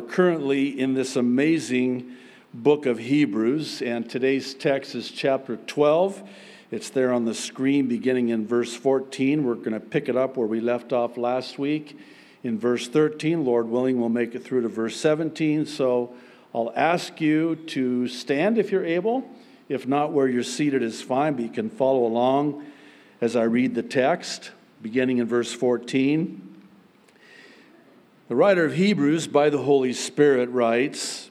currently in this amazing book of Hebrews, and today's text is chapter 12. It's there on the screen beginning in verse 14. We're going to pick it up where we left off last week in verse 13. Lord willing, we'll make it through to verse 17. So I'll ask you to stand if you're able. If not, where you're seated is fine, but you can follow along as I read the text, beginning in verse 14. The writer of Hebrews, by the Holy Spirit, writes,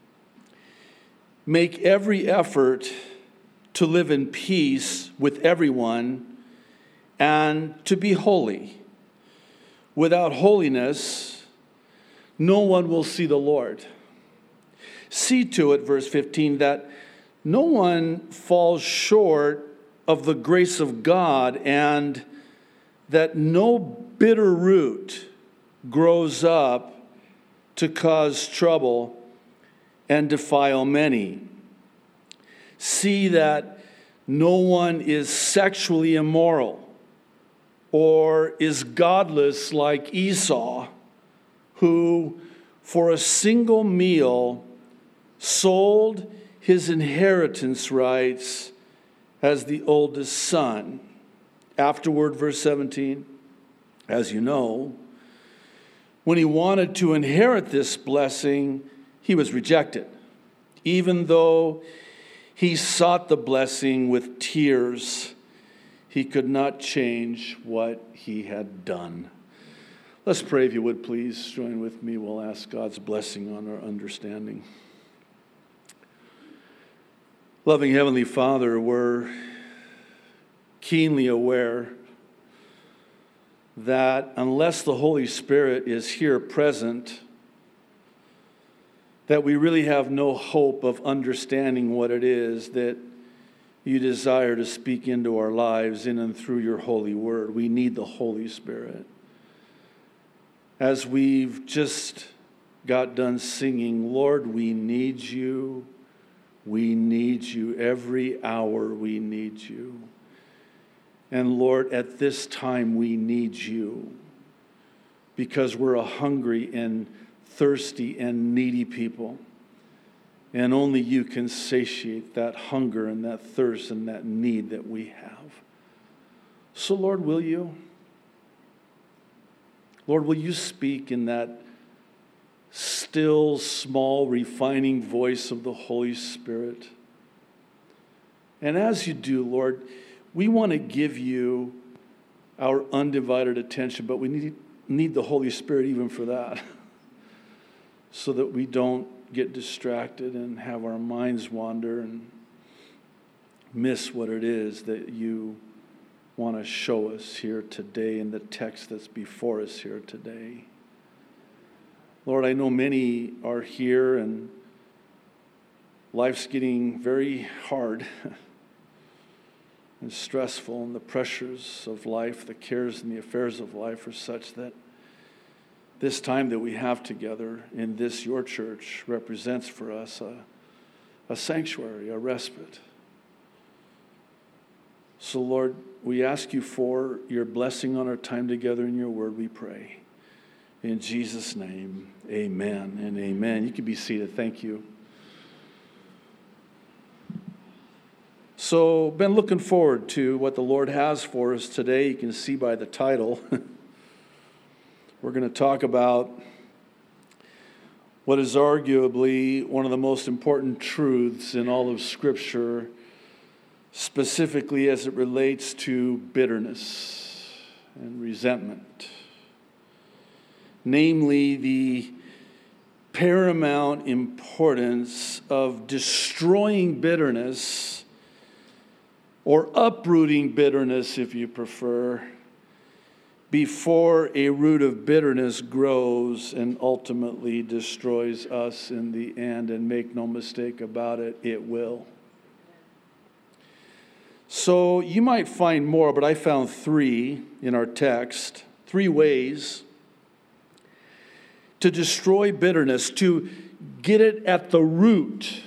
"Make every effort to live in peace with everyone and to be holy. Without holiness, no one will see the Lord. See to it," verse 15, "that no one falls short of the grace of God, and that no bitter root grows up to cause trouble and defile many. See that no one is sexually immoral or is godless like Esau, who for a single meal sold his inheritance rights as the oldest son." Afterward, verse 17, "As you know, when he wanted to inherit this blessing, he was rejected, even though he sought the blessing with tears. He could not change what he had done." Let's pray, if you would, please. Join with me. We'll ask God's blessing on our understanding. Loving Heavenly Father, we're keenly aware that unless the Holy Spirit is here present, that we really have no hope of understanding what it is that you desire to speak into our lives in and through your holy word. We need the Holy Spirit. As we've just got done singing, Lord, we need you. We need you. Every hour we need you. And Lord, at this time we need you because we're a hungry and thirsty and needy people. And only you can satiate that hunger and that thirst and that need that we have. So Lord, will you? Lord, will you speak in that still, small, refining voice of the Holy Spirit? And as you do, Lord, we want to give you our undivided attention, but we need the Holy Spirit even for that, so that we don't get distracted and have our minds wander and miss what it is that you want to show us here today in the text that's before us here today. Lord, I know many are here and life's getting very hard and stressful, and the pressures of life, the cares and the affairs of life are such that this time that we have together in this, your church, represents for us a sanctuary, a respite. So Lord, we ask you for your blessing on our time together in your word, we pray. In Jesus' name, amen and amen. You can be seated. Thank you. So, been looking forward to what the Lord has for us today. You can see by the title. We're going to talk about what is arguably one of the most important truths in all of Scripture, specifically as it relates to bitterness and resentment. Namely, the paramount importance of destroying bitterness, or uprooting bitterness, if you prefer, before a root of bitterness grows and ultimately destroys us in the end. And make no mistake about it, it will. So you might find more, but I found 3 in our text, 3 ways to destroy bitterness, to get it at the root.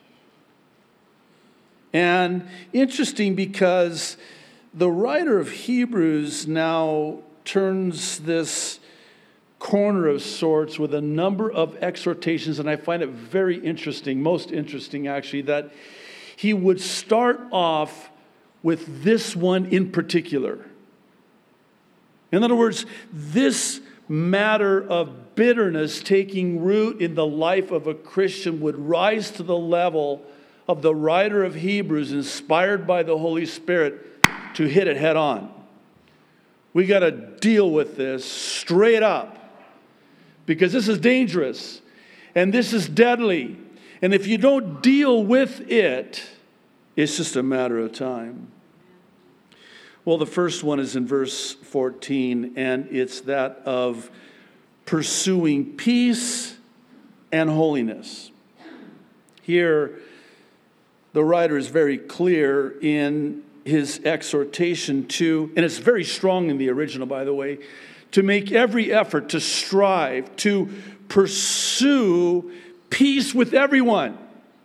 And interesting because the writer of Hebrews now turns this corner of sorts with a number of exhortations, and I find it very interesting, most interesting actually, that he would start off with this one in particular. In other words, this matter of bitterness taking root in the life of a Christian would rise to the level of the writer of Hebrews, inspired by the Holy Spirit, to hit it head on. We got to deal with this straight up, because this is dangerous and this is deadly. And if you don't deal with it, it's just a matter of time. Well, the first one is in verse 14, and it's that of pursuing peace and holiness. Here, the writer is very clear in his exhortation to, and it's very strong in the original, by the way, to make every effort to strive to pursue peace with everyone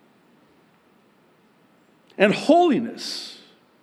and holiness.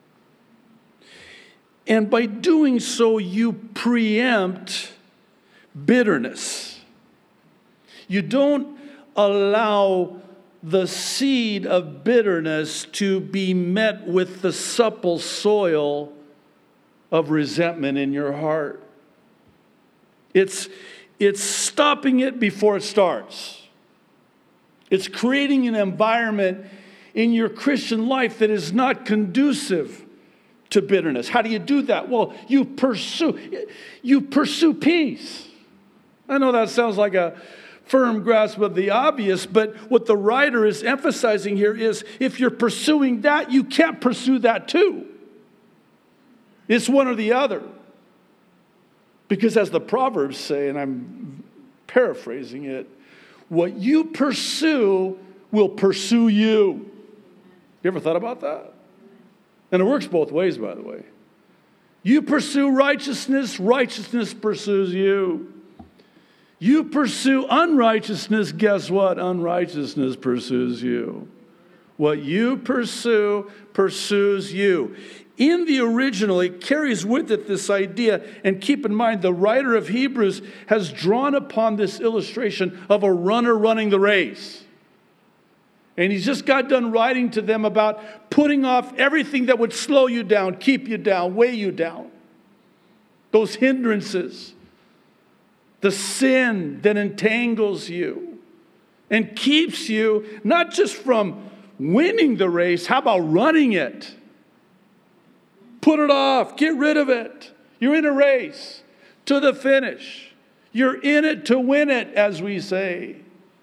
And by doing so, you preempt bitterness. You don't allow the seed of bitterness to be met with the supple soil of resentment in your heart. It's stopping it before it starts. It's creating an environment in your Christian life that is not conducive to bitterness. How do you do that? Well, you pursue peace. I know that sounds like a firm grasp of the obvious, but what the writer is emphasizing here is if you're pursuing that, you can't pursue that too. It's one or the other. Because as the Proverbs say, and I'm paraphrasing it, what you pursue will pursue you. You ever thought about that? And it works both ways, by the way. You pursue righteousness, righteousness pursues you. You pursue unrighteousness, guess what? Unrighteousness pursues you. What you pursue pursues you. In the original, it carries with it this idea, and keep in mind, the writer of Hebrews has drawn upon this illustration of a runner running the race. And he's just got done writing to them about putting off everything that would slow you down, keep you down, weigh you down. Those hindrances. The sin that entangles you and keeps you not just from winning the race, how about running it? Put it off. Get rid of it. You're in a race to the finish. You're in it to win it, as we say.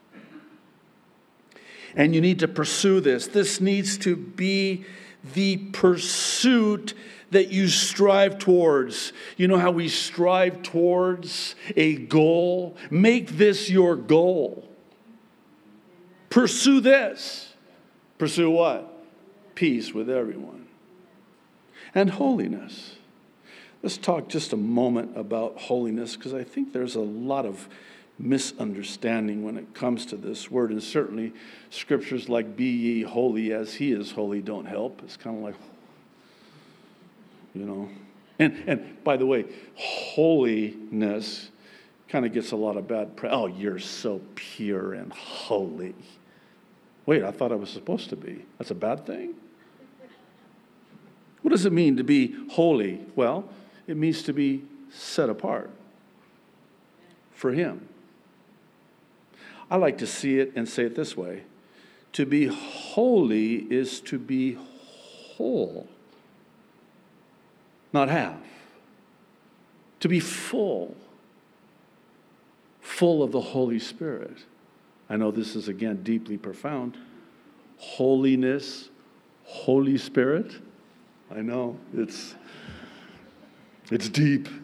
And you need to pursue this. This needs to be the pursuit that you strive towards. You know how we strive towards a goal? Make this your goal. Pursue this. Pursue what? Peace with everyone. And holiness. Let's talk just a moment about holiness, because I think there's a lot of misunderstanding when it comes to this word. And certainly scriptures like, be ye holy as he is holy, don't help. It's kind of like, you know. And by the way, holiness kind of gets a lot of bad press. Oh, you're so pure and holy. Wait, I thought I was supposed to be. That's a bad thing? What does it mean to be holy? Well, it means to be set apart for him. I like to see it and say it this way. To be holy is to be whole, not half. To be full of the Holy Spirit. I know this is, again, deeply profound. Holiness, Holy Spirit. I know, it's deep.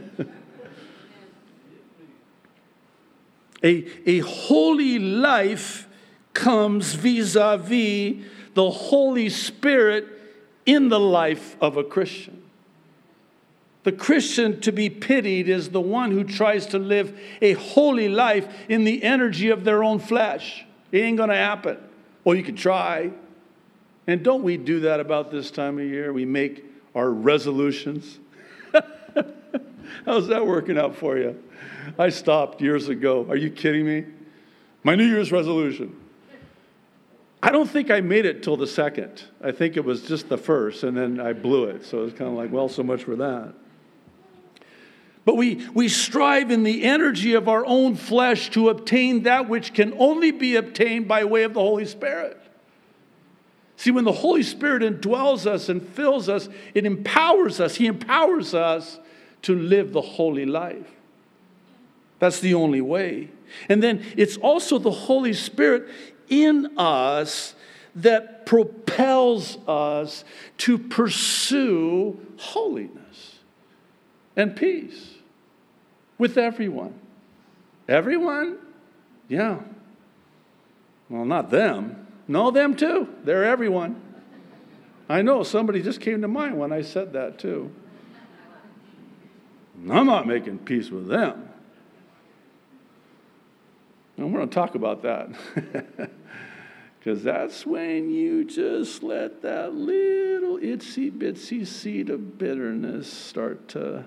A holy life comes vis-a-vis the Holy Spirit in the life of a Christian. The Christian to be pitied is the one who tries to live a holy life in the energy of their own flesh. It ain't going to happen. Well, you can try. And don't we do that about this time of year? We make our resolutions. How's that working out for you? I stopped years ago. Are you kidding me? My New Year's resolution. I don't think I made it till the second. I think it was just the first, and then I blew it. So it's kind of like, well, so much for that. But we strive in the energy of our own flesh to obtain that which can only be obtained by way of the Holy Spirit. See, when the Holy Spirit indwells us and fills us, it empowers us. He empowers us to live the holy life. That's the only way. And then it's also the Holy Spirit in us that propels us to pursue holiness and peace with everyone. Everyone? Yeah. Well, not them. No, them too. They're everyone. I know, somebody just came to mind when I said that too. I'm not making peace with them. And we're going to talk about that. Because that's when you just let that little itsy bitsy seed of bitterness start to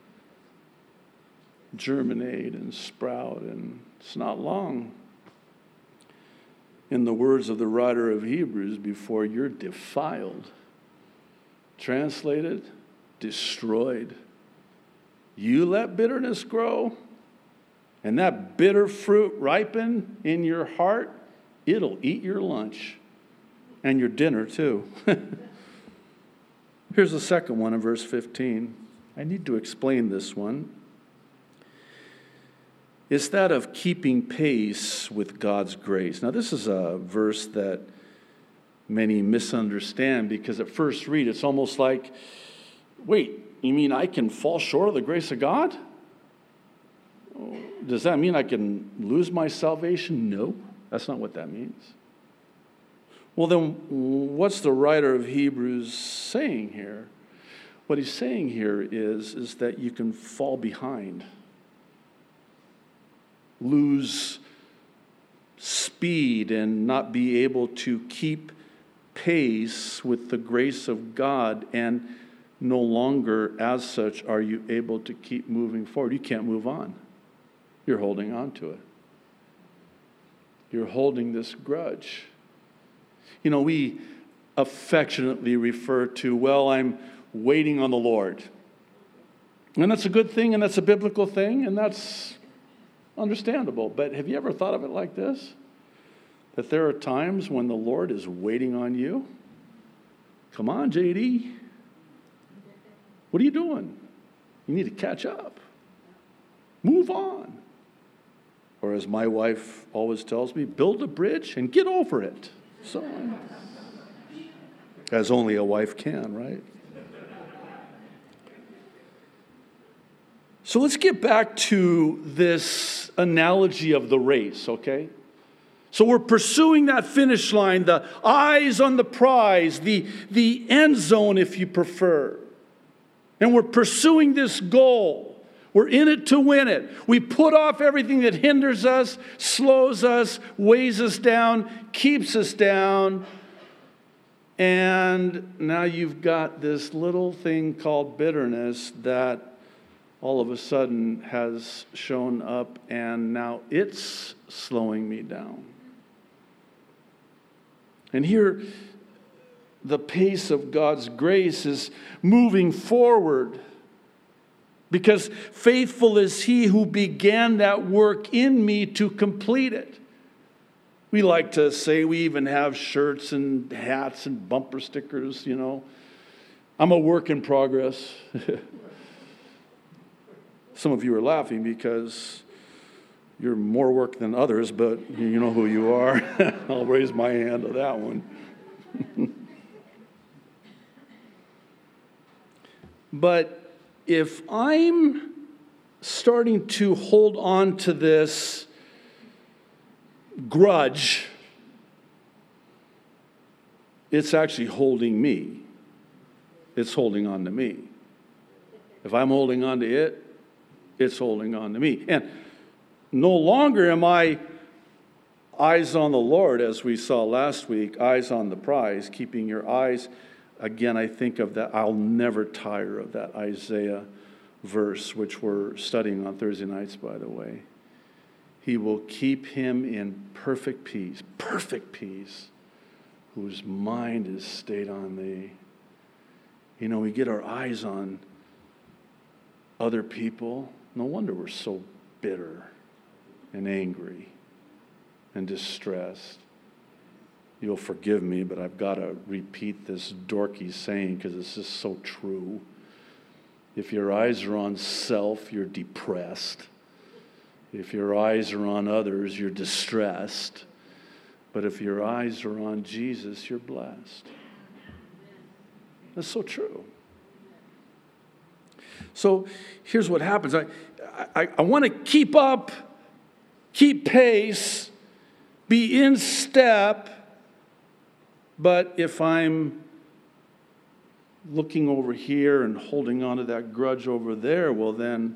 germinate and sprout. And it's not long, in the words of the writer of Hebrews, before you're defiled. Translated, destroyed. You let bitterness grow, and that bitter fruit ripen in your heart, it'll eat your lunch and your dinner too. Here's the second one in verse 15. I need to explain this one. It's that of keeping pace with God's grace. Now, this is a verse that many misunderstand because at first read, it's almost like, wait, you mean I can fall short of the grace of God? Does that mean I can lose my salvation? No, that's not what that means. Well, then what's the writer of Hebrews saying here? What he's saying here is that you can fall behind, lose speed, and not be able to keep pace with the grace of God, and no longer as such are you able to keep moving forward. You can't move on. You're holding on to it. You're holding this grudge. You know, we affectionately refer to, well, I'm waiting on the Lord. And that's a good thing, and that's a biblical thing, and that's understandable. But have you ever thought of it like this? That there are times when the Lord is waiting on you? Come on, JD. What are you doing? You need to catch up. Move on. Or as my wife always tells me, build a bridge and get over it. So, as only a wife can, right? So let's get back to this analogy of the race, okay? So we're pursuing that finish line, the eyes on the prize, the end zone, if you prefer. And we're pursuing this goal. We're in it to win it. We put off everything that hinders us, slows us, weighs us down, keeps us down. And now you've got this little thing called bitterness that all of a sudden has shown up, and now it's slowing me down. And here, the pace of God's grace is moving forward, because faithful is He who began that work in me to complete it. We like to say, we even have shirts and hats and bumper stickers, you know. I'm a work in progress. Some of you are laughing because you're more work than others, but you know who you are. I'll raise my hand to that one. But if I'm starting to hold on to this grudge, it's actually holding me. It's holding on to me. If I'm holding on to it, it's holding on to me. And no longer am I eyes on the Lord, as we saw last week, eyes on the prize, keeping your eyes. Again, I think of that. I'll never tire of that Isaiah verse, which we're studying on Thursday nights, by the way. He will keep him in perfect peace, whose mind is stayed on thee. You know, we get our eyes on other people. No wonder we're so bitter and angry and distressed. You'll forgive me, but I've got to repeat this dorky saying because it's just so true. If your eyes are on self, you're depressed. If your eyes are on others, you're distressed. But if your eyes are on Jesus, you're blessed. That's so true. So here's what happens. I want to keep up, keep pace, be in step, but if I'm looking over here and holding on to that grudge over there, well then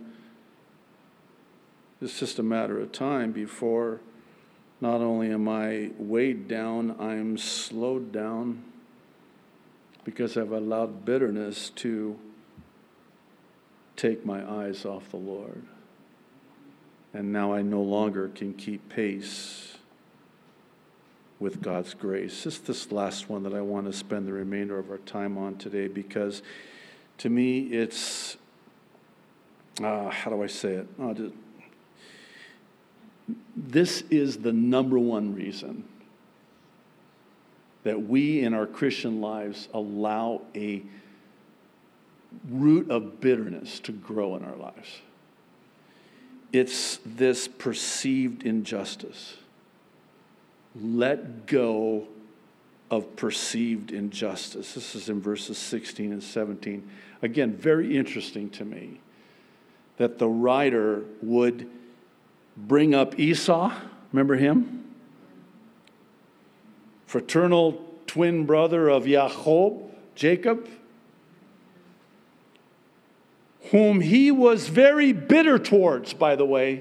it's just a matter of time before not only am I weighed down, I'm slowed down because I've allowed bitterness to take my eyes off the Lord. And now I no longer can keep pace with God's grace. Just this last one that I want to spend the remainder of our time on today, because to me it's, how do I say it? This is the number one reason that we in our Christian lives allow a root of bitterness to grow in our lives. It's this perceived injustice. Let go of perceived injustice. This is in verses 16 and 17. Again, very interesting to me that the writer would bring up Esau. Remember him? Fraternal twin brother of Jacob, whom he was very bitter towards, by the way.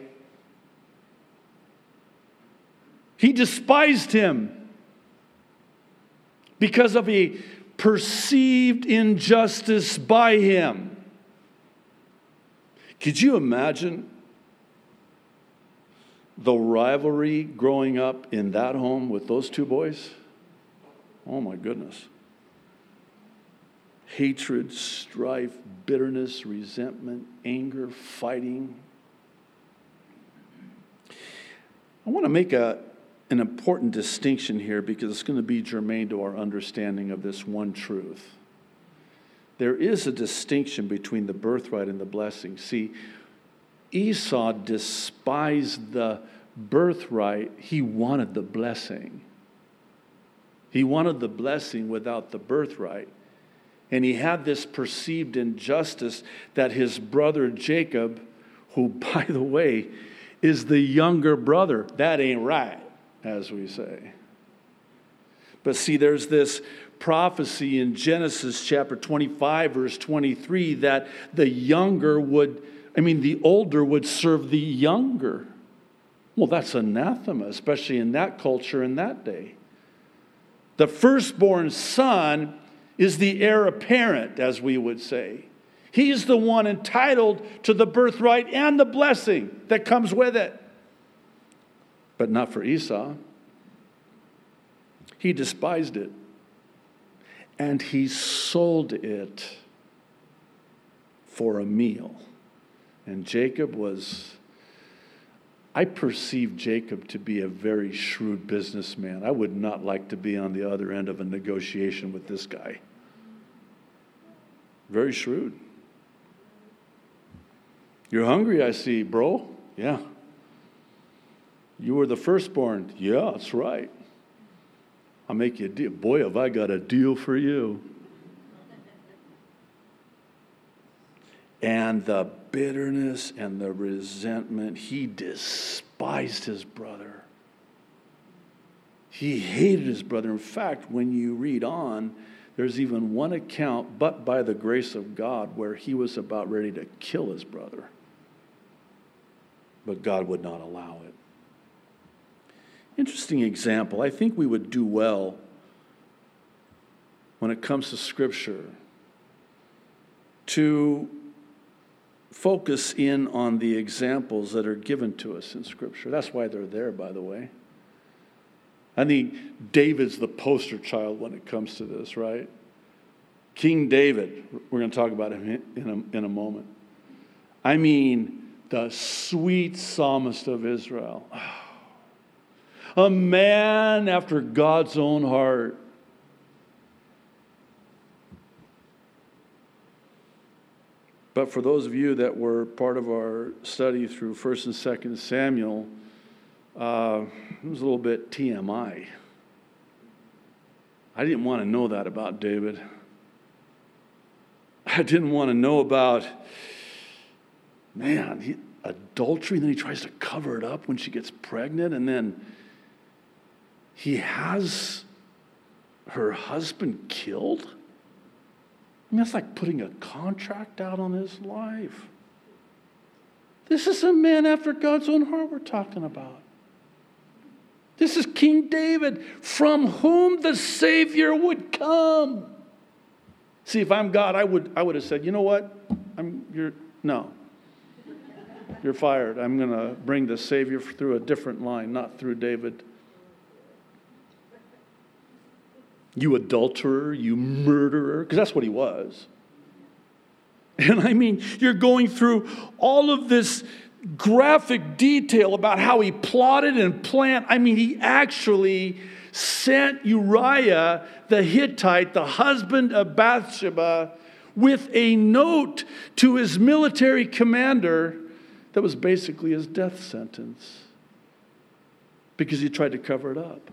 He despised him because of a perceived injustice by him. Could you imagine the rivalry growing up in that home with those two boys? Oh my goodness. Hatred, strife, bitterness, resentment, anger, fighting. I want to make an important distinction here because it's going to be germane to our understanding of this one truth. There is a distinction between the birthright and the blessing. See, Esau despised the birthright. He wanted the blessing. He wanted the blessing without the birthright. And he had this perceived injustice that his brother Jacob, who, by the way, is the younger brother, that ain't right, as we say. But see, there's this prophecy in Genesis chapter 25, verse 23, that the older would serve the younger. Well, that's anathema, especially in that culture in that day. The firstborn son is the heir apparent, as we would say. He's the one entitled to the birthright and the blessing that comes with it. But not for Esau. He despised it. And he sold it for a meal. And I perceive Jacob to be a very shrewd businessman. I would not like to be on the other end of a negotiation with this guy. Very shrewd. You're hungry, I see, bro. Yeah. You were the firstborn. Yeah, that's right. I'll make you a deal. Boy, have I got a deal for you. And the bitterness and the resentment, he despised his brother. He hated his brother. In fact, when you read on, there's even one account, but by the grace of God, where he was about ready to kill his brother. But God would not allow it. Interesting example. I think we would do well when it comes to Scripture to focus in on the examples that are given to us in Scripture. That's why they're there, by the way. I think David's the poster child when it comes to this, right? King David, we're going to talk about him in a moment. I mean, the sweet psalmist of Israel. A man after God's own heart. But for those of you that were part of our study through 1st and 2nd Samuel, it was a little bit TMI. I didn't want to know that about David. I didn't want to know about, adultery, and then he tries to cover it up when she gets pregnant, and then he has her husband killed. I mean, that's like putting a contract out on his life. This is a man after God's own heart we're talking about. This is King David, from whom the Savior would come. See, if I'm God, I would have said, you know what? You're fired. I'm going to bring the Savior through a different line, not through David. You adulterer, you murderer, because that's what he was. And I mean, you're going through all of this graphic detail about how he plotted and planned. I mean, he actually sent Uriah the Hittite, the husband of Bathsheba, with a note to his military commander that was basically his death sentence because he tried to cover it up.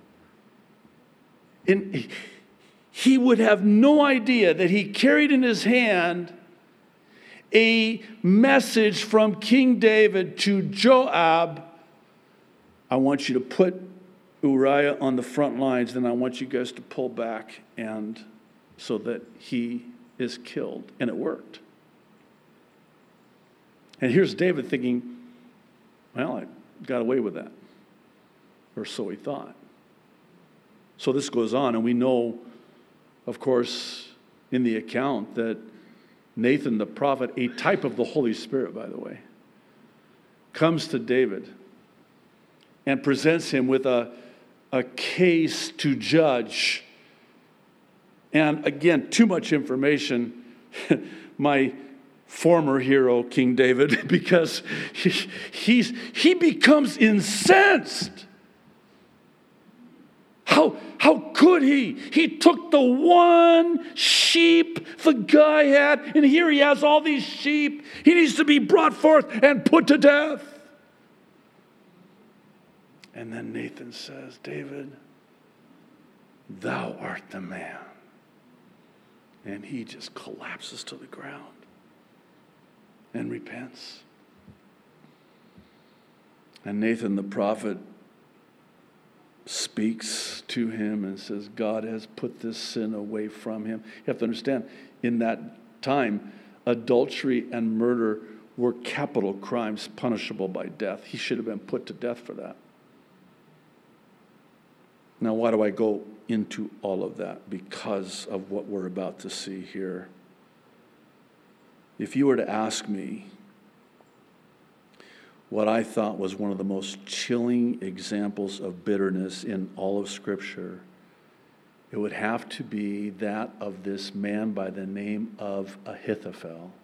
And he would have no idea that he carried in his hand a message from King David to Joab. I want you to put Uriah on the front lines, then I want you guys to pull back and so that he is killed. And it worked. And here's David thinking, well, I got away with that. Or so he thought. So this goes on, and we know, of course, in the account that Nathan the prophet, a type of the Holy Spirit, by the way, comes to David and presents him with a case to judge. And again, too much information. My former hero, King David, because he becomes incensed. How could he? He took the one sheep the guy had, and here he has all these sheep. He needs to be brought forth and put to death. And then Nathan says, David, thou art the man. And he just collapses to the ground and repents. And Nathan the prophet speaks to him and says, God has put this sin away from him. You have to understand, in that time, adultery and murder were capital crimes punishable by death. He should have been put to death for that. Now, why do I go into all of that? Because of what we're about to see here. If you were to ask me what I thought was one of the most chilling examples of bitterness in all of Scripture, it would have to be that of this man by the name of Ahithophel.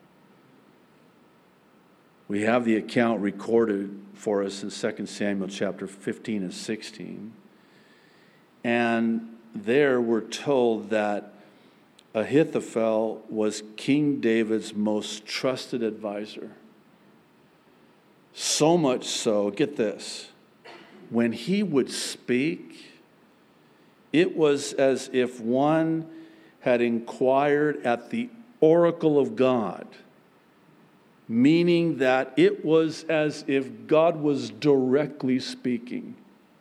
We have the account recorded for us in 2 Samuel chapter 15 and 16. And there we're told that Ahithophel was King David's most trusted advisor. So much so, get this, when he would speak, it was as if one had inquired at the oracle of God, meaning that it was as if God was directly speaking.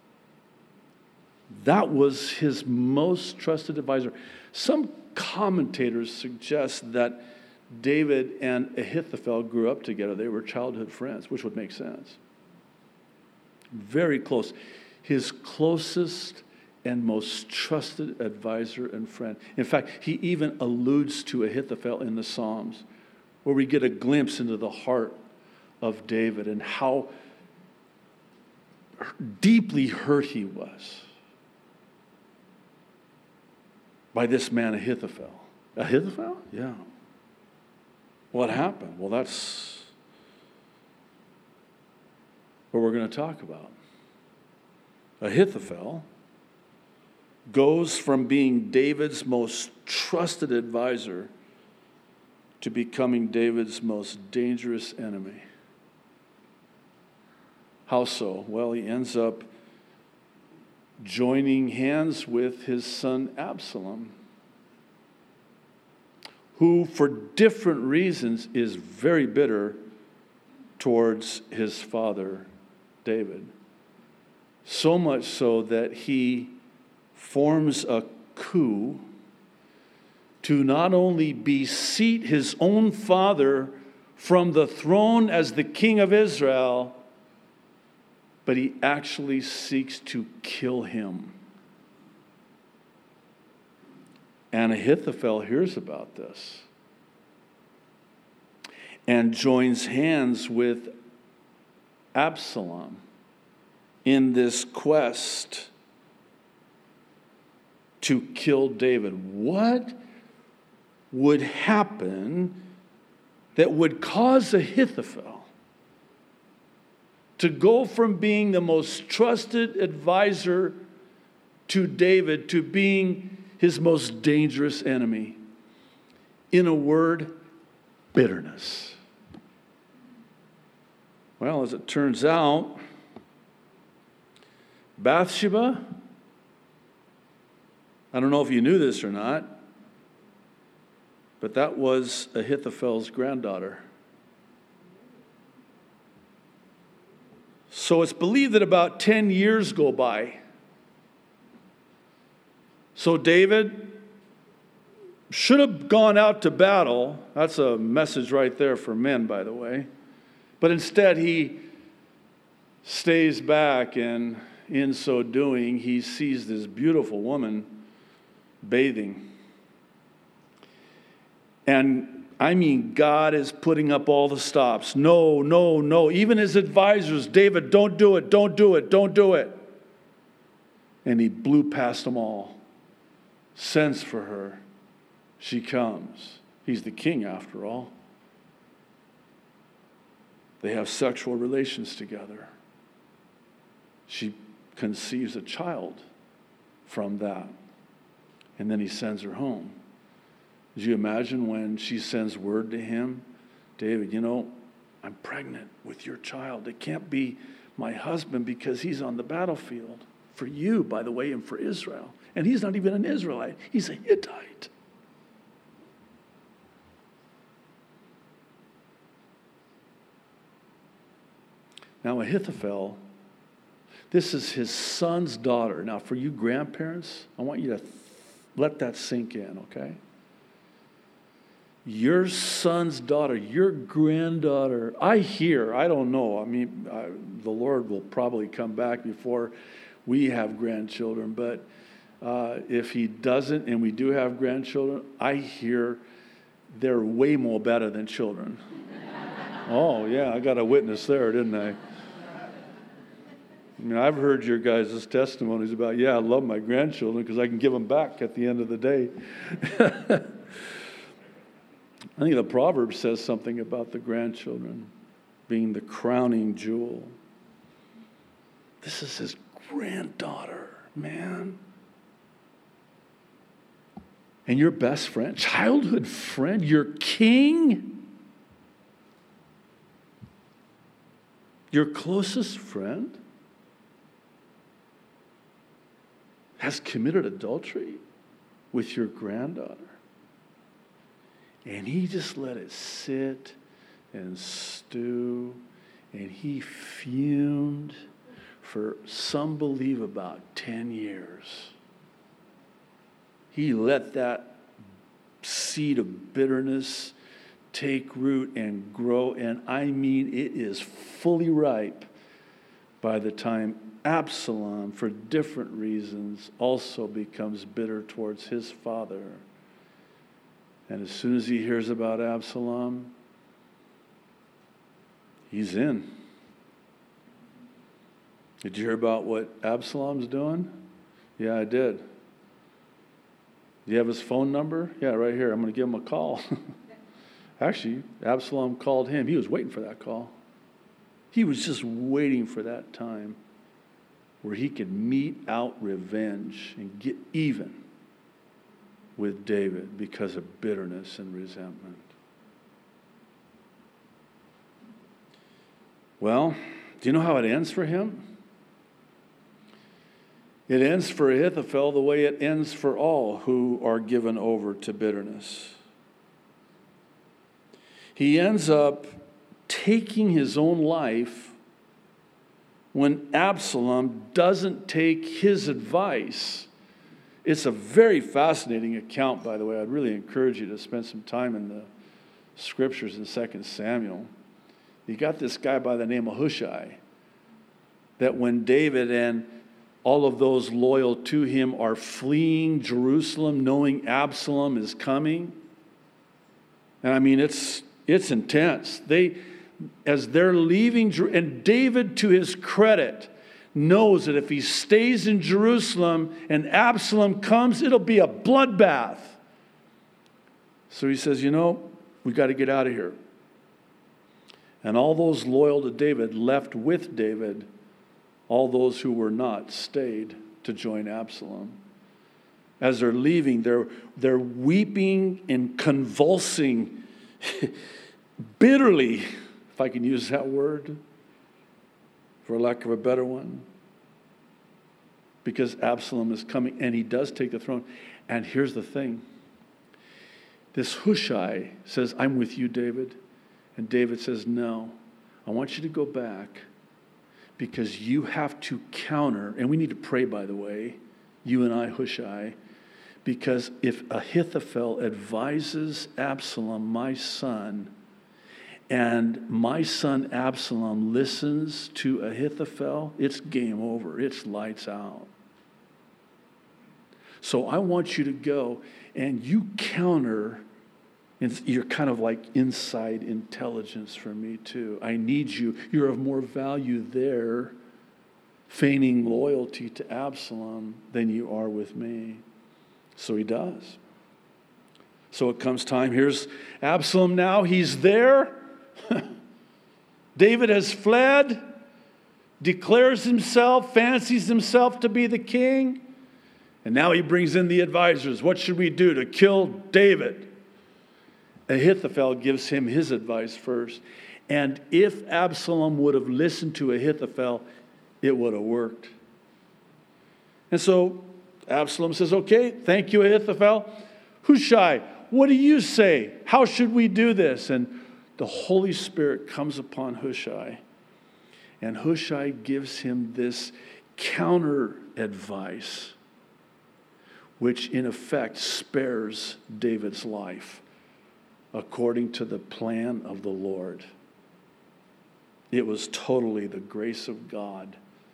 That was his most trusted advisor. Some commentators suggest that David and Ahithophel grew up together. They were childhood friends, which would make sense. Very close. His closest and most trusted advisor and friend. In fact, he even alludes to Ahithophel in the Psalms, where we get a glimpse into the heart of David and how deeply hurt he was by this man Ahithophel. Ahithophel? Yeah. What happened? Well, that's what we're going to talk about. Ahithophel goes from being David's most trusted advisor to becoming David's most dangerous enemy. How so? Well, he ends up joining hands with his son Absalom, who for different reasons is very bitter towards his father David. So much so that he forms a coup to not only beseat his own father from the throne as the king of Israel, but he actually seeks to kill him. And Ahithophel hears about this and joins hands with Absalom in this quest to kill David. What would happen that would cause Ahithophel to go from being the most trusted advisor to David to being his most dangerous enemy? In a word, bitterness. Well, as it turns out, Bathsheba, I don't know if you knew this or not, but that was Ahithophel's granddaughter. So it's believed that about 10 years go by. So David should have gone out to battle. That's a message right there for men, by the way. But instead he stays back, and in so doing, he sees this beautiful woman bathing. And I mean, God is putting up all the stops. No, no, no. Even his advisors, David, don't do it, don't do it, don't do it. And he blew past them all. Sends for her. She comes. He's the king after all. They have sexual relations together. She conceives a child from that. And then he sends her home. Did you imagine when she sends word to him, David, I'm pregnant with your child. It can't be my husband because he's on the battlefield. For you, by the way, and for Israel. And he's not even an Israelite. He's a Hittite. Now, Ahithophel, this is his son's daughter. Now, for you grandparents, I want you to let that sink in, okay? Your son's daughter, your granddaughter, I don't know. I mean, the Lord will probably come back before we have grandchildren, but if he doesn't and we do have grandchildren, I hear they're way more better than children. Oh, yeah, I got a witness there, didn't I? I mean, I've heard your guys' testimonies about, I love my grandchildren because I can give them back at the end of the day. I think the proverb says something about the grandchildren being the crowning jewel. This is his granddaughter, man. And your best friend, childhood friend, your king, your closest friend has committed adultery with your granddaughter. And he just let it sit and stew, and he fumed for some believe about 10 years. He let that seed of bitterness take root and grow, and I mean it is fully ripe by the time Absalom, for different reasons, also becomes bitter towards his father. And as soon as he hears about Absalom, He's in. Did you hear about what Absalom's doing? Yeah, I did. Do you have his phone number? Yeah, right here. I'm going to give him a call. Actually, Absalom called him. He was waiting for that call. He was just waiting for that time where he could mete out revenge and get even with David because of bitterness and resentment. Well, do you know how it ends for him? It ends for Ahithophel the way it ends for all who are given over to bitterness. He ends up taking his own life when Absalom doesn't take his advice. It's a very fascinating account, by the way. I'd really encourage you to spend some time in the scriptures in 2 Samuel. You got this guy by the name of Hushai, that when David and all of those loyal to him are fleeing Jerusalem, knowing Absalom is coming. And I mean, it's intense. As they're leaving, and David, to his credit, knows that if he stays in Jerusalem and Absalom comes, it'll be a bloodbath. So he says, we got to get out of here. And all those loyal to David left with David. All those who were not stayed to join Absalom. As they're leaving, they're weeping and convulsing bitterly, if I can use that word, for lack of a better one, because Absalom is coming, and he does take the throne. And here's the thing. This Hushai says, I'm with you, David. And David says, no, I want you to go back, because you have to counter, and we need to pray, by the way, you and I, Hushai, because if Ahithophel advises Absalom, my son, and my son Absalom listens to Ahithophel, it's game over. It's lights out. So I want you to go and you counter. You're kind of like inside intelligence for me too. I need you. You're of more value there, feigning loyalty to Absalom, than you are with me. So he does. So it comes time. Here's Absalom now. He's there. David has fled, declares himself, fancies himself to be the king. And now he brings in the advisors. What should we do to kill David? Ahithophel gives him his advice first. And if Absalom would have listened to Ahithophel, it would have worked. And so Absalom says, okay, thank you, Ahithophel. Hushai, what do you say? How should we do this? And the Holy Spirit comes upon Hushai. And Hushai gives him this counter advice, which in effect spares David's life according to the plan of the Lord. It was totally the grace of God.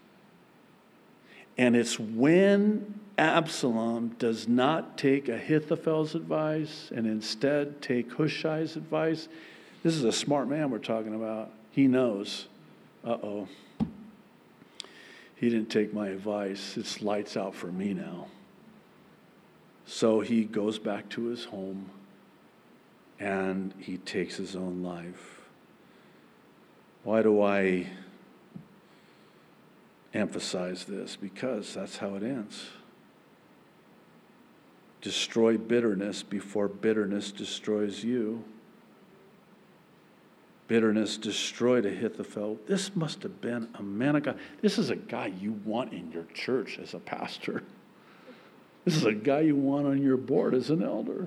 And it's when Absalom does not take Ahithophel's advice and instead take Hushai's advice. This is a smart man we're talking about. He knows, he didn't take my advice. It's lights out for me now. So he goes back to his home and he takes his own life. Why do I emphasize this? Because that's how it ends. Destroy bitterness before bitterness destroys you. Bitterness destroyed Ahithophel. This must have been a man of God. This is a guy you want in your church as a pastor. This is a guy you want on your board as an elder.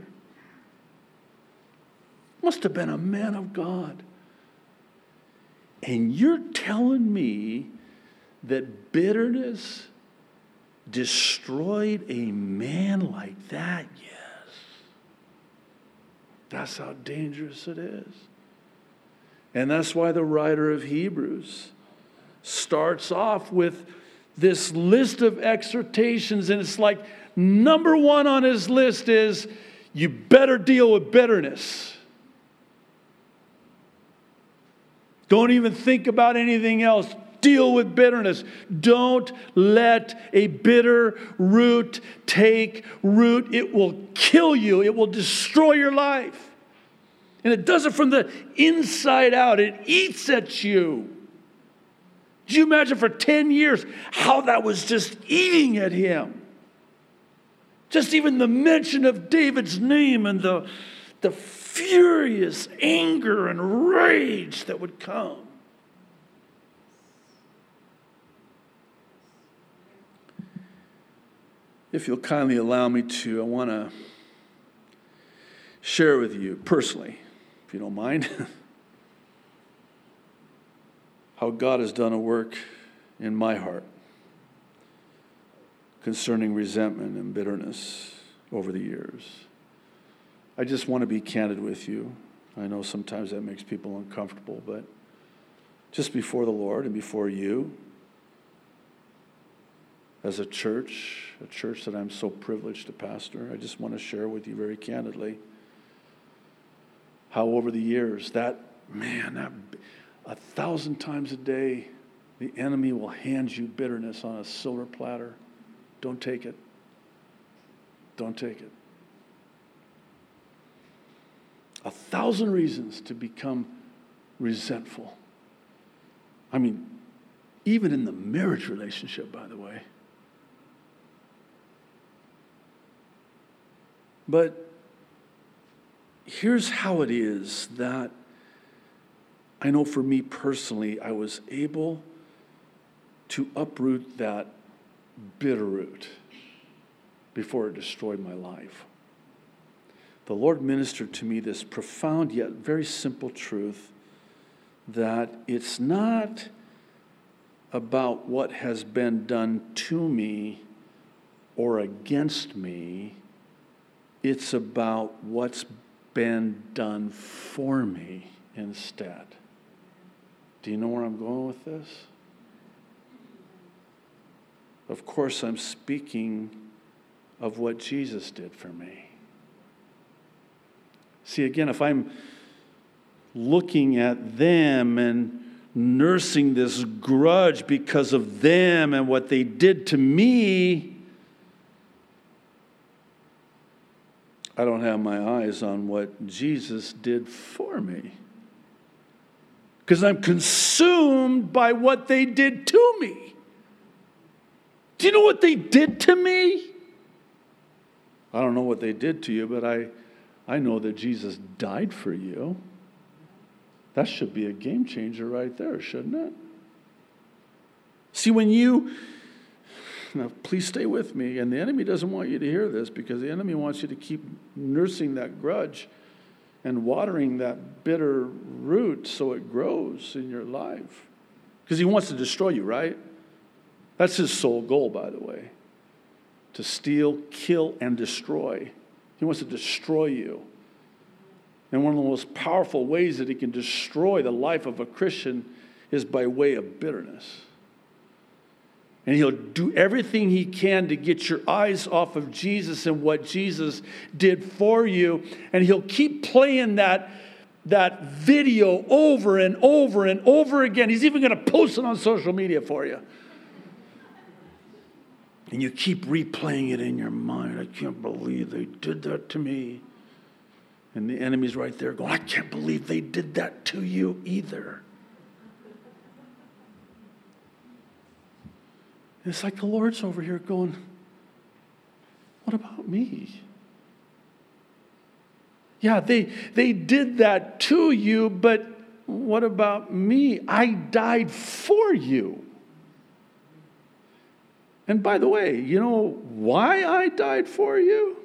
Must have been a man of God. And you're telling me that bitterness destroyed a man like that? Yes. That's how dangerous it is. And that's why the writer of Hebrews starts off with this list of exhortations, and it's like number one on his list is, you better deal with bitterness. Don't even think about anything else. Deal with bitterness. Don't let a bitter root take root. It will kill you. It will destroy your life. And it does it from the inside out. It eats at you. Did you imagine for 10 years how that was just eating at him? Just even the mention of David's name and the furious anger and rage that would come. If you'll kindly allow me to, I want to share with you personally, if you don't mind, how God has done a work in my heart concerning resentment and bitterness over the years. I just want to be candid with you. I know sometimes that makes people uncomfortable, but just before the Lord and before you, as a church that I'm so privileged to pastor, I just want to share with you very candidly how over the years that 1,000 times a day, the enemy will hand you bitterness on a silver platter. Don't take it. Don't take it. 1,000 reasons to become resentful. I mean, even in the marriage relationship, by the way. But here's how it is that I know for me personally, I was able to uproot that bitter root before it destroyed my life. The Lord ministered to me this profound yet very simple truth that it's not about what has been done to me or against me. It's about what's been done for me instead. Do you know where I'm going with this? Of course, I'm speaking of what Jesus did for me. See, again, if I'm looking at them and nursing this grudge because of them and what they did to me, I don't have my eyes on what Jesus did for me. Because I'm consumed by what they did to me. Do you know what they did to me? I don't know what they did to you, but I know that Jesus died for you. That should be a game changer right there, shouldn't it? See, now please stay with me, and the enemy doesn't want you to hear this because the enemy wants you to keep nursing that grudge and watering that bitter root so it grows in your life. Because he wants to destroy you, right? That's his sole goal, by the way. To steal, kill, and destroy. He wants to destroy you. And one of the most powerful ways that he can destroy the life of a Christian is by way of bitterness. And he'll do everything he can to get your eyes off of Jesus and what Jesus did for you. And he'll keep playing that video over and over and over again. He's even going to post it on social media for you. And you keep replaying it in your mind. I can't believe they did that to me. And the enemy's right there going, I can't believe they did that to you either. And it's like the Lord's over here going, what about me? Yeah, they did that to you, but what about me? I died for you. And by the way, you know why I died for you?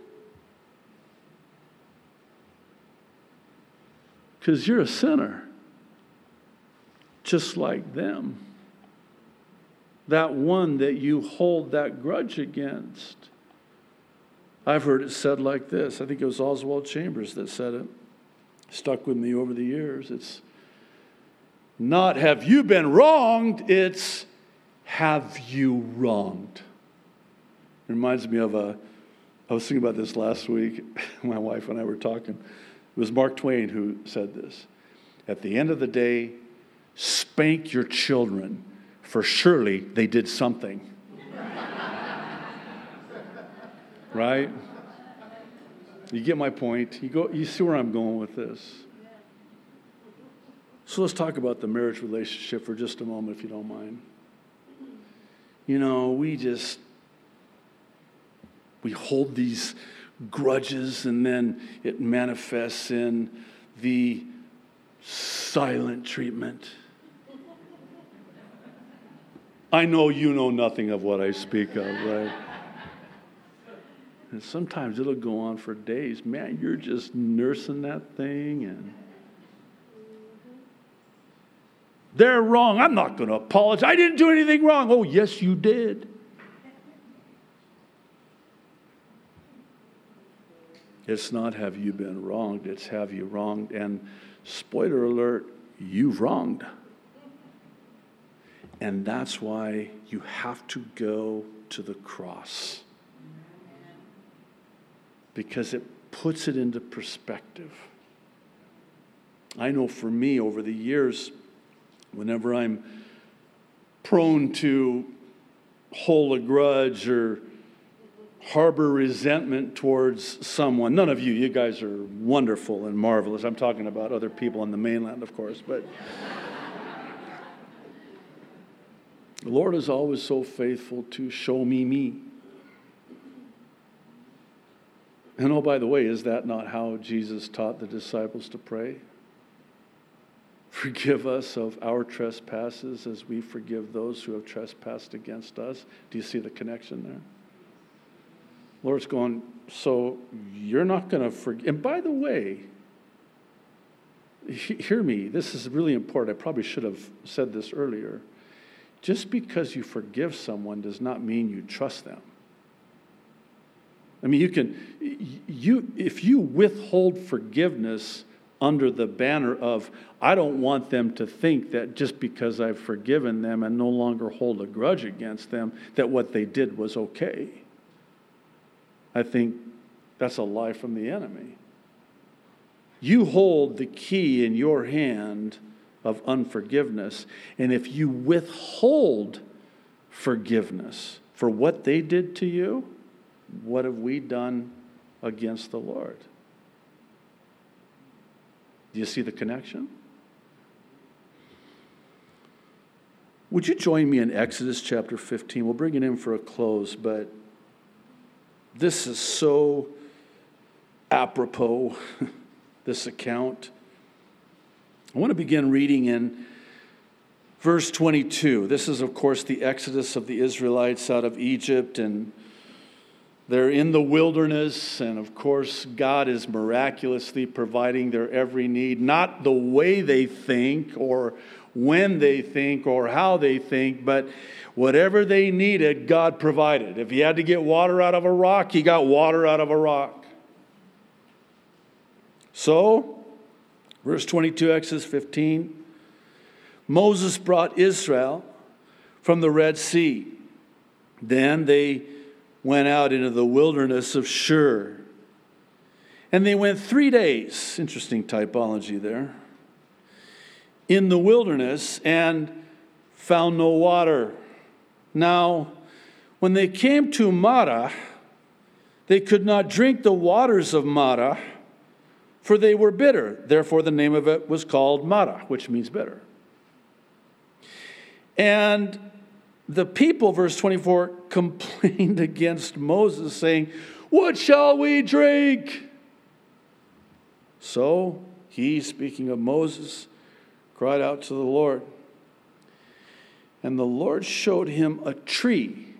Because you're a sinner, just like them. That one that you hold that grudge against. I've heard it said like this. I think it was Oswald Chambers that said it. Stuck with me over the years. It's not have you been wronged, it's have you wronged. It reminds me of I was thinking about this last week. My wife and I were talking. It was Mark Twain who said this. At the end of the day, spank your children, for surely they did something. Right? You get my point? You see where I'm going with this? So let's talk about the marriage relationship for just a moment, if you don't mind. You know, we hold these grudges, and then it manifests in the silent treatment. I know you know nothing of what I speak of, right? And sometimes it'll go on for days. Man, you're just nursing that thing, and they're wrong. I'm not going to apologize. I didn't do anything wrong. Oh, yes, you did. It's not have you been wronged. It's have you wronged. And spoiler alert, you've wronged. And that's why you have to go to the cross. Because it puts it into perspective. I know for me, over the years, whenever I'm prone to hold a grudge or harbor resentment towards someone, none of you guys are wonderful and marvelous. I'm talking about other people on the mainland, of course, but the Lord is always so faithful to show me. And oh, by the way, is that not how Jesus taught the disciples to pray? Forgive us of our trespasses as we forgive those who have trespassed against us. Do you see the connection there? Lord's going, so you're not going to forgive. And by the way, hear me, this is really important. I probably should have said this earlier. Just because you forgive someone does not mean you trust them. I mean, if you withhold forgiveness under the banner of, I don't want them to think that just because I've forgiven them and no longer hold a grudge against them, that what they did was okay. I think that's a lie from the enemy. You hold the key in your hand of unforgiveness, and if you withhold forgiveness for what they did to you, what have we done against the Lord? Do you see the connection? Would you join me in Exodus chapter 15? We'll bring it in for a close, but this is so apropos, this account. I want to begin reading in verse 22. This is, of course, the exodus of the Israelites out of Egypt, and they're in the wilderness, and of course, God is miraculously providing their every need, not the way they think or when they think or how they think, but whatever they needed, God provided. If he had to get water out of a rock, he got water out of a rock. So, verse 22, Exodus 15, Moses brought Israel from the Red Sea. Then they went out into the wilderness of Shur. And they went 3 days, interesting typology there, in the wilderness and found no water. Now, when they came to Marah, they could not drink the waters of Marah, for they were bitter. Therefore, the name of it was called Marah, which means bitter. And the people, verse 24, complained against Moses, saying, "What shall we drink?" So he, speaking of Moses, cried out to the Lord. And the Lord showed him a tree.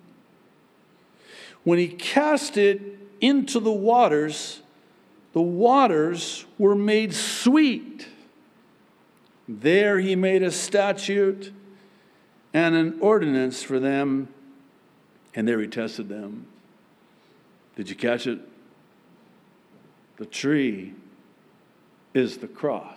When he cast it into the waters were made sweet. There he made a statute and an ordinance for them, and there he tested them. Did you catch it? The tree is the cross.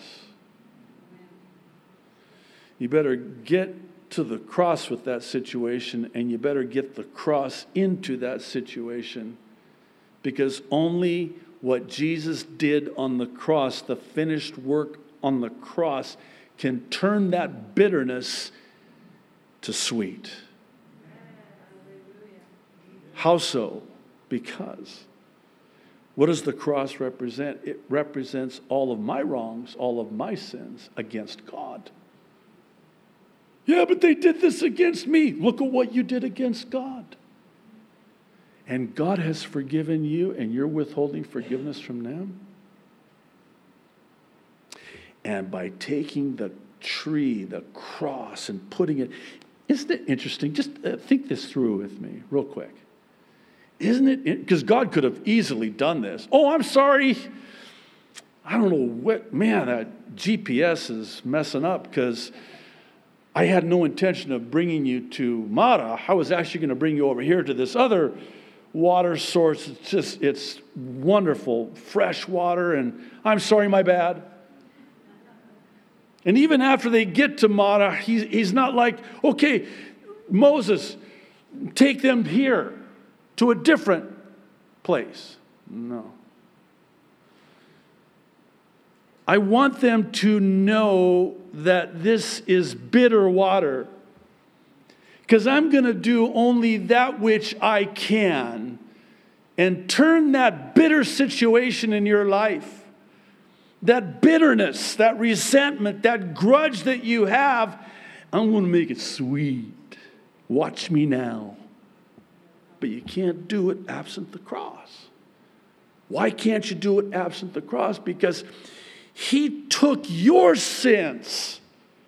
You better get to the cross with that situation, and you better get the cross into that situation, because only what Jesus did on the cross, the finished work on the cross, can turn that bitterness to sweet. How so? Because what does the cross represent? It represents all of my wrongs, all of my sins against God. Yeah, but they did this against me. Look at what you did against God. And God has forgiven you, and you're withholding forgiveness from them? And by taking the tree, the cross, and putting it, isn't it interesting? Just think this through with me real quick. Isn't it? Because God could have easily done this. Oh, I'm sorry. I don't know what, man, that GPS is messing up because I had no intention of bringing you to Mara. I was actually going to bring you over here to this other water source. It's wonderful, fresh water, and I'm sorry, my bad. And even after they get to Mara, he's not like, okay, Moses, take them here to a different place. No. I want them to know that this is bitter water, because I'm going to do only that which I can and turn that bitter situation in your life, that bitterness, that resentment, that grudge that you have, I'm going to make it sweet. Watch me now. But you can't do it absent the cross. Why can't you do it absent the cross? Because he took your sins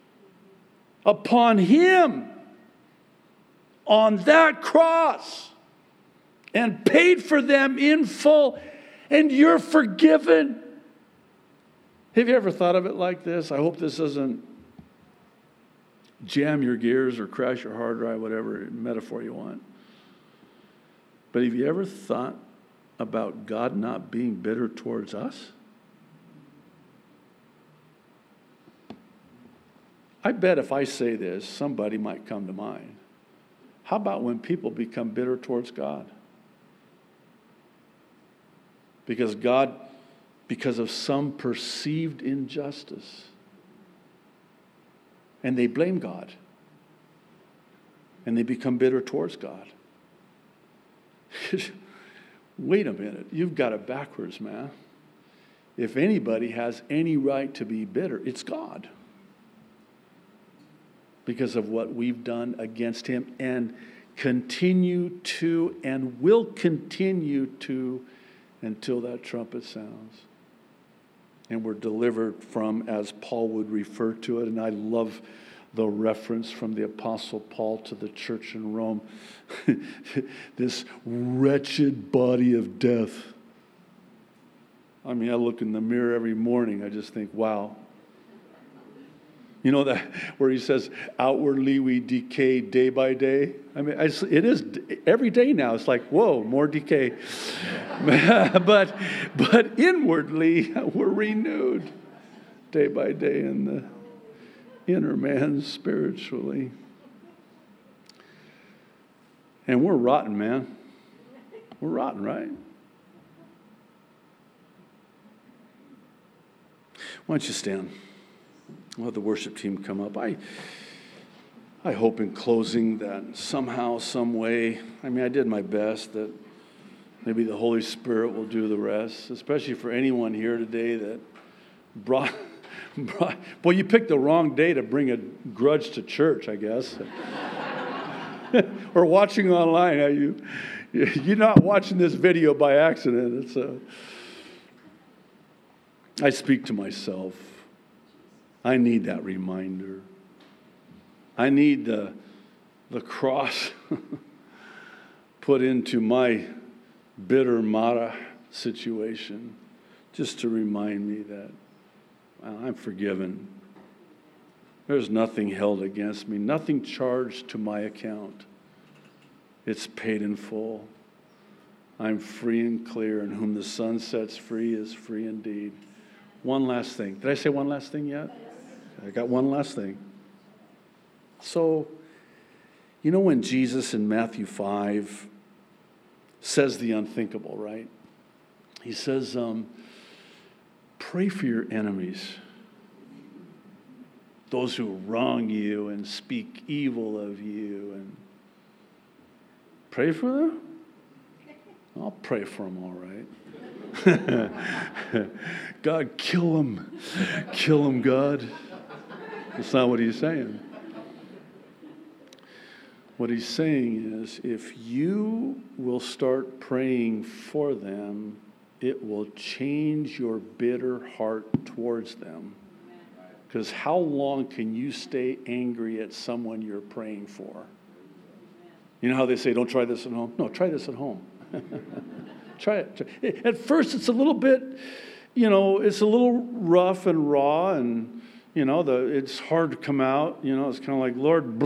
upon him on that cross and paid for them in full, and you're forgiven. Have you ever thought of it like this? I hope this doesn't jam your gears or crash your hard drive, whatever metaphor you want. But have you ever thought about God not being bitter towards us? I bet if I say this, somebody might come to mind. How about when people become bitter towards God? Because of some perceived injustice, and they blame God, and they become bitter towards God. Wait a minute, you've got it backwards, man. If anybody has any right to be bitter, it's God. Because of what we've done against him and continue to and will continue to until that trumpet sounds. And we're delivered from, as Paul would refer to it, and I love the reference from the Apostle Paul to the church in Rome, this wretched body of death. I mean, I look in the mirror every morning, I just think, wow. You know that where he says, outwardly we decay day by day? I mean, it is every day now. It's like, whoa, more decay. but inwardly, we're renewed day by day in the inner man spiritually. And we're rotten, man. We're rotten, right? Why don't you stand? We'll have the worship team come up. I hope in closing that somehow, some way, I mean, I did my best, that maybe the Holy Spirit will do the rest, especially for anyone here today that brought well, you picked the wrong day to bring a grudge to church, I guess. Or watching online. You're not watching this video by accident. I speak to myself. I need that reminder. I need the cross put into my bitter Mara situation just to remind me that I'm forgiven. There's nothing held against me, nothing charged to my account. It's paid in full. I'm free and clear, and whom the Son sets free is free indeed. One last thing. Did I say one last thing yet? I got one last thing. So, you know when Jesus in Matthew 5 says the unthinkable, right? He says, pray for your enemies. those who wrong you and speak evil of you. And pray for them? I'll pray for them all right. God, kill them. Kill them, God. That's not what he's saying. What he's saying is, if you will start praying for them, it will change your bitter heart towards them. Because how long can you stay angry at someone you're praying for? You know how they say, don't try this at home? No, try this at home. Try it. At first, it's a little bit, it's a little rough and raw, and, it's hard to come out. It's kind of like, Lord,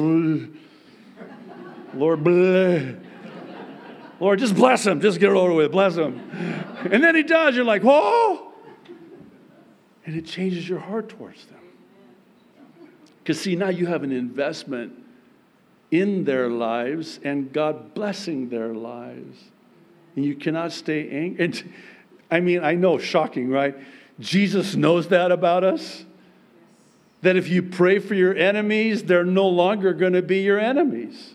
Lord, just bless him. Just get it over with. Bless him. And then he does. You're like, whoa. And it changes your heart towards them. Because, see, now you have an investment in their lives and God blessing their lives. And you cannot stay angry. I know, shocking, right? Jesus knows that about us. That if you pray for your enemies, they're no longer going to be your enemies.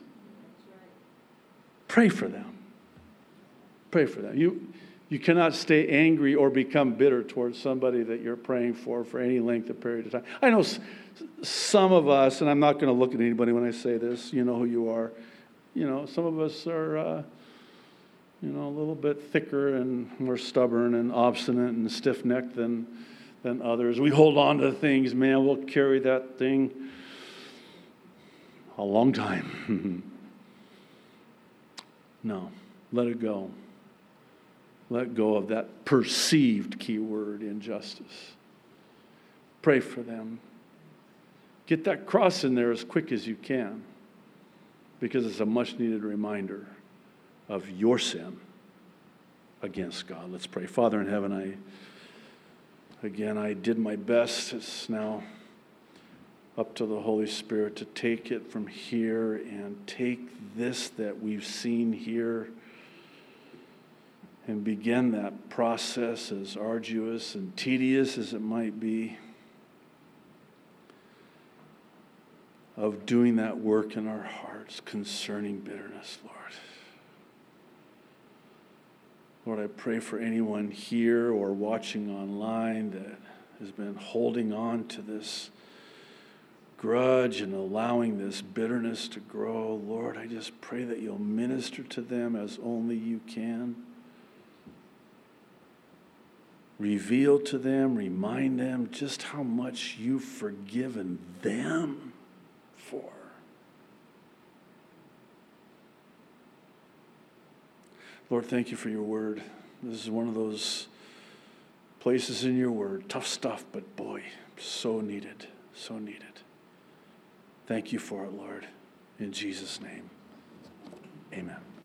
Pray for them. Pray for them. You cannot stay angry or become bitter towards somebody that you're praying for any length of period of time. I know some of us, and I'm not going to look at anybody when I say this, you know who you are. Some of us are, a little bit thicker and more stubborn and obstinate and stiff-necked than others. We hold on to things, man. We'll carry that thing a long time. No, let it go. Let go of that perceived keyword injustice. Pray for them. Get that cross in there as quick as you can, because it's a much needed reminder of your sin against God. Let's pray. Father in heaven, I did my best. It's now up to the Holy Spirit to take it from here and take this that we've seen here and begin that process, as arduous and tedious as it might be, of doing that work in our hearts concerning bitterness, Lord. Lord, I pray for anyone here or watching online that has been holding on to this grudge and allowing this bitterness to grow. Lord, I just pray that you'll minister to them as only you can. Reveal to them, remind them just how much you've forgiven them for. Lord, thank you for your word. This is one of those places in your word. Tough stuff, but boy, so needed, so needed. Thank you for it, Lord. In Jesus' name, amen.